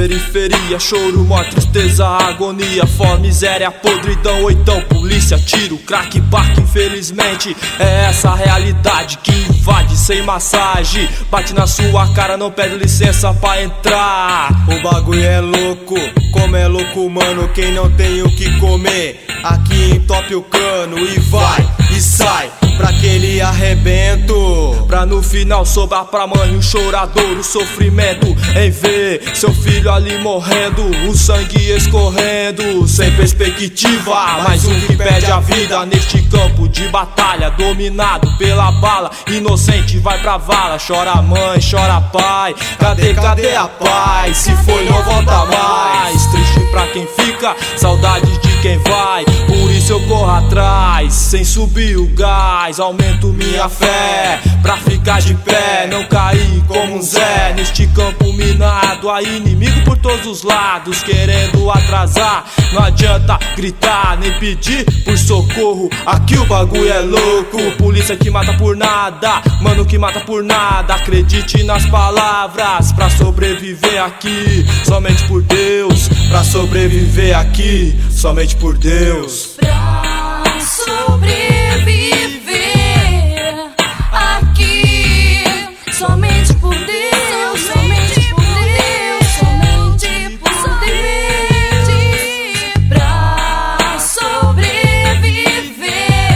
Periferia, choro, morte, tristeza, agonia, fome, miséria, podridão, ou então polícia, tiro, crack, barco, infelizmente é essa a realidade que invade sem massagem, bate na sua cara, não pede licença pra entrar. O bagulho é louco, como é louco, mano, quem não tem o que comer aqui entope o cano e vai e sai pra aquele arrebento, pra no final sobrar pra mãe o chorador, o sofrimento em ver seu filho ali morrendo, o sangue escorrendo, sem perspectiva, mais um que perde a vida neste campo de batalha, dominado pela bala, inocente vai pra vala, chora mãe, chora pai, cadê a paz, se foi não volta mais, triste pra quem fica, saudade de quem vai, por isso eu corro atrás, sem subir o gás, aumento minha fé, pra ficar de pé, não cair como um Zé, neste campo minado, há inimigo por todos os lados, querendo atrasar, não adianta gritar, nem pedir por socorro, aqui o bagulho é louco, polícia que mata por nada, mano que mata por nada, acredite nas palavras, pra sobreviver aqui, somente por Deus, pra sobreviver aqui, somente por Deus. Pra sobreviver aqui, somente por Deus, somente por Deus, somente por Deus. Pra sobreviver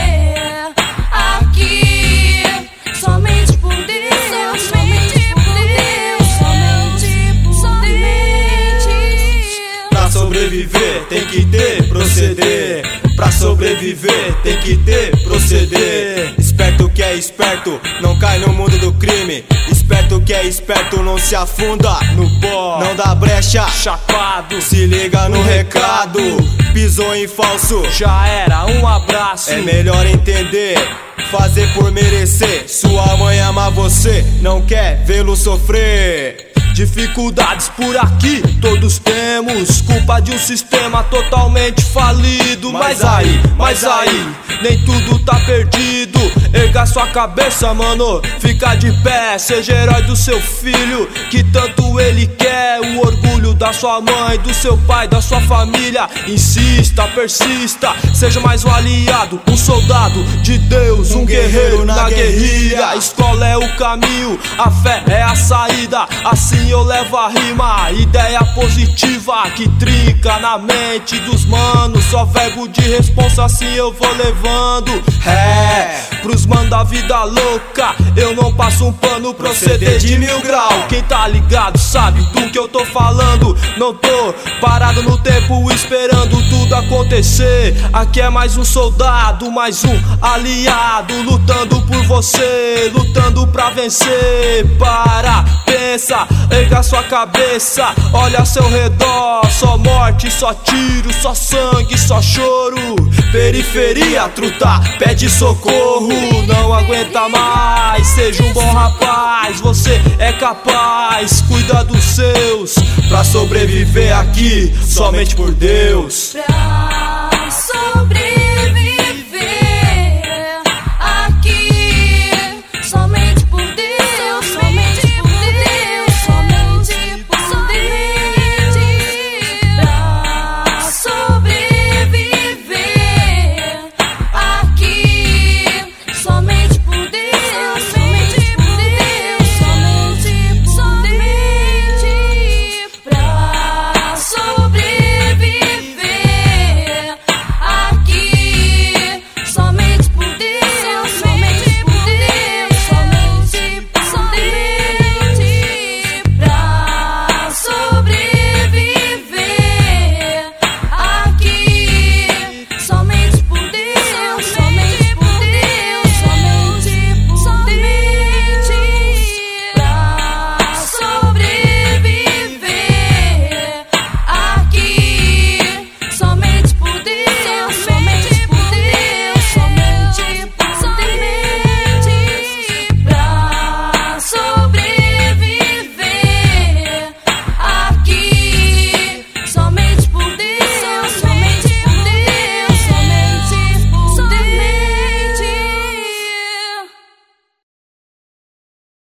aqui, somente por Deus, somente por Deus, somente por Deus. Pra sobreviver tem que ter proceder, pra sobreviver tem que ter proceder. Esperto que é esperto, não cai no mundo do crime. Esperto que é esperto, não se afunda no pó, não dá brecha, Chapado, se liga no recado. Pisou em falso, já era, um abraço. é melhor entender, fazer por merecer. Sua mãe ama você, não quer vê-lo sofrer. Dificuldades por aqui todos temos, culpa de um sistema totalmente falido. Mas aí, nem tudo tá perdido. Erga sua cabeça, mano, fica de pé, seja herói do seu filho, que tanto ele quer. O orgulho da sua mãe, do seu pai, da sua família. Insista, persista, seja mais um aliado, um soldado de Deus, um guerreiro na guerrilha. A escola é o caminho, a fé é a saída, assim eu levo a rima, ideia positiva que trinca na mente dos manos. Só verbo de responsa, assim eu vou levando. Pros mano da vida louca, eu não passo um pano, proceder de 1000 grau. Quem tá ligado sabe do que eu tô falando. Não tô parado no tempo esperando tudo acontecer. Aqui é mais um soldado, mais um aliado, lutando por você, lutando pra vencer. Para, pensa, erga sua cabeça, olha ao seu redor, só morte, só tiro, só sangue, só choro. Periferia, truta, pede socorro, não aguenta mais, seja um bom rapaz, você é capaz, cuida dos seus, pra sobreviver aqui, somente por Deus.